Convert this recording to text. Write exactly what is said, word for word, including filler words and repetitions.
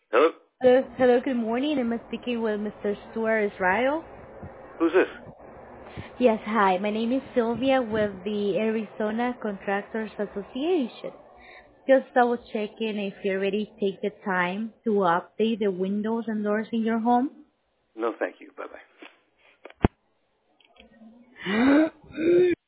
Hello? Hello, hello, good morning. I'm speaking with Mister Stuart Israel. Who's this? Yes, hi. My name is Sylvia with the Arizona Contractors Association. Just double checking if you already take the time to update the windows and doors in your home. No, thank you. Bye-bye.